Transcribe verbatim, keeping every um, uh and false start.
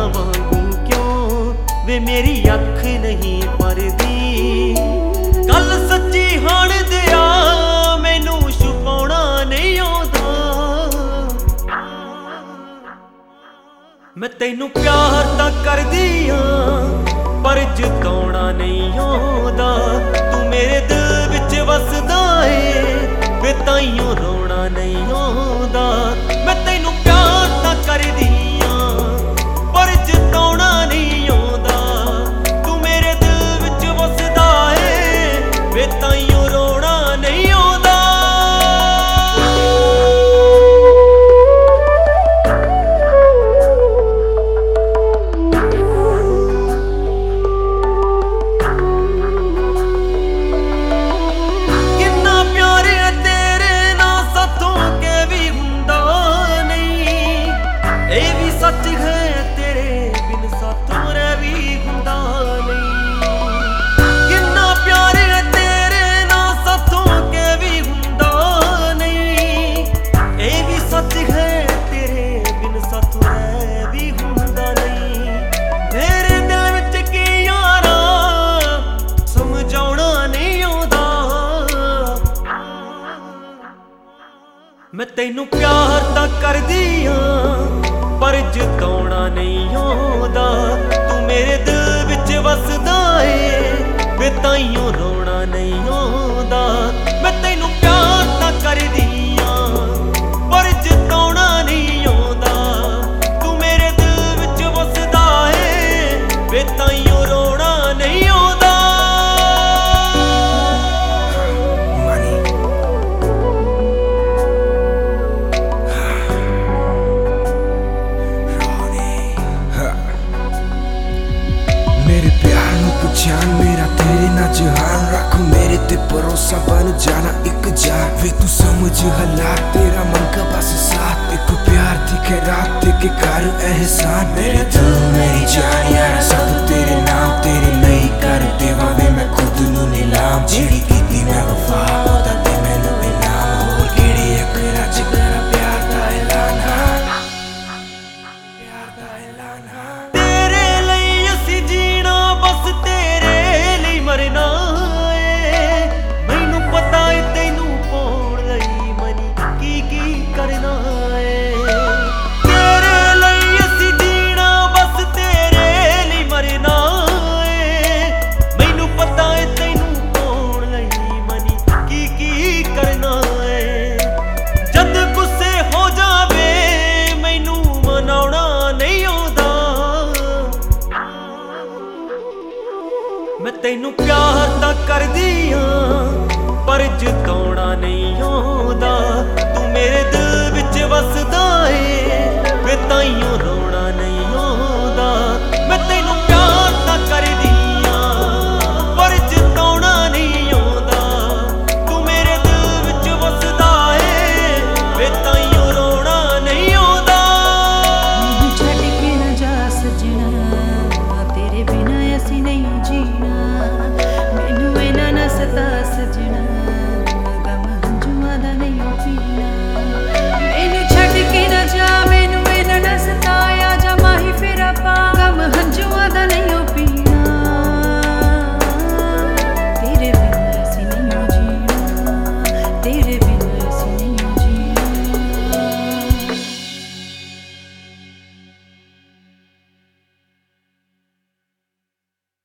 वांगू क्यों वे मेरी अख नहीं परदी। गल सच्ची हाण दिया मैनू छुपाउणा नहीं आउंदा। मैं तैनू प्यार तां करदी हां पर जताउणा नहीं आउंदा। तू मेरे दिल विच वसदा ए वे ताइयों रोना नहीं आउंदा। मैं तैनू प्यार तां करदी हां पर जताउणा नहीं आउंदा। तू मेरे दिल विच वसदा ए वे ताइयों रोना नहीं आउंदा। सच है तेरे बिन साथों रह भी हुंदा नहीं। किन्ना प्यार है तेरे ना साथों के भी हुंदा नहीं। ए भी सच है तेरे बिन साथों रह भी हुंदा नहीं। मेरे दिल विच की यारा समझाउणा नहीं आउंदा। मैं तैनू प्यार तां करदी हां पर जताउणा नहीं आउंदा। तू मेरे दिल विच वसदा ए वे ताइयों रोना नहीं आउंदा। मैं तैनू प्यार तां करदी हां पर जताउणा नहीं आउंदा। तू मेरे दिल विच वसदा ए वे ताइयों रोना नहीं आउंदा। जान मेरा तेरे ना जहान रख मेरे ते भरोसा बन जाना एक जान। वे तू समझ हालात तेरा मन का बस साथ। एक प्यार थी खैरात के कर एहसान। मेरे दिल मेरी जान यार सब तेरे नाम तेरे नहीं कर देवा वे मैं खुद नू नीलाम। जेड़ी कीती मैं वफा ओदा ते मैनू इनाम। होर केड़े अखरां च करा प्यार दा ऐलान। प्यार दा ऐलान तेरे लई असीं जीना बस तेरे लई मरना ए। मैनू पता है तैनू पाउण लई मनी की की करना ए। तेरे लई असीं जीना बस तेरे लई मरना ए। मैनू पता है तैनू पाउण लई मनी की की करना ए। जद गुस्से हो जावे मैनू मनाउणा नहीं आउंदा। मैं तैनू प्यार तां करदी हां पर जताउणा नहीं आउंदा। तू मेरे दिल विच वसदा ए वे ताइयों